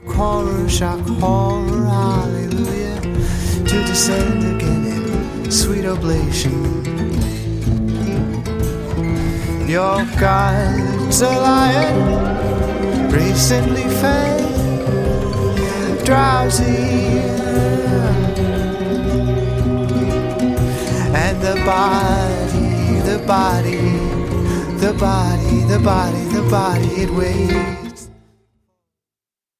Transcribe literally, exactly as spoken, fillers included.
horror, shock, horror, hallelujah, to descend again in sweet oblation. Your God's a lion, recently fed, drowsy, and the body, the body, the body, the body, the body, it waits.